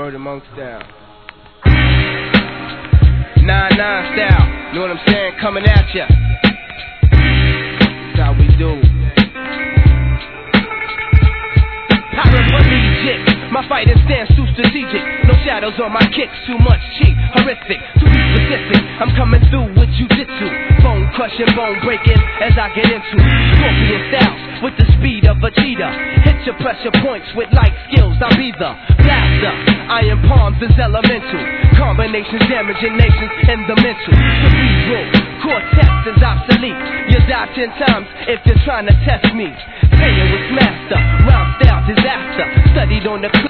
Word of Monk style. 9-9 style. Know what I'm saying? Coming at ya. That's how we do. Paraplegic. My fighting stance too strategic. No shadows on my kicks. Too much cheat. Horrific. To be specific. I'm coming through with jujitsu. Bone crushing, bone breaking as I get into scorpion styles with the speed of a cheetah. Hit your pressure points with light skills. I'll be the blaster. Iron palms is elemental. Combinations damaging nations in the mental. Cerebral cortex is obsolete. You die 10 times if you're trying to test me. Paying with master. Rhyme style disaster. Studied on the